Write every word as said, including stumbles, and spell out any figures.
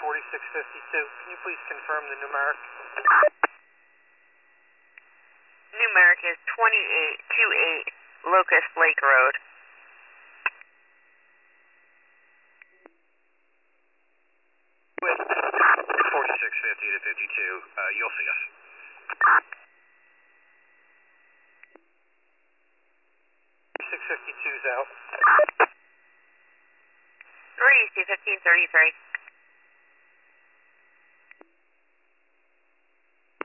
forty-six fifty-two. Can you please confirm the numeric? Numeric is twenty-eight twenty-eight Locust Lake Road. With forty-six fifty to fifty-two, uh, you'll see us. six fifty-two's out. Three, fifteen thirty-three.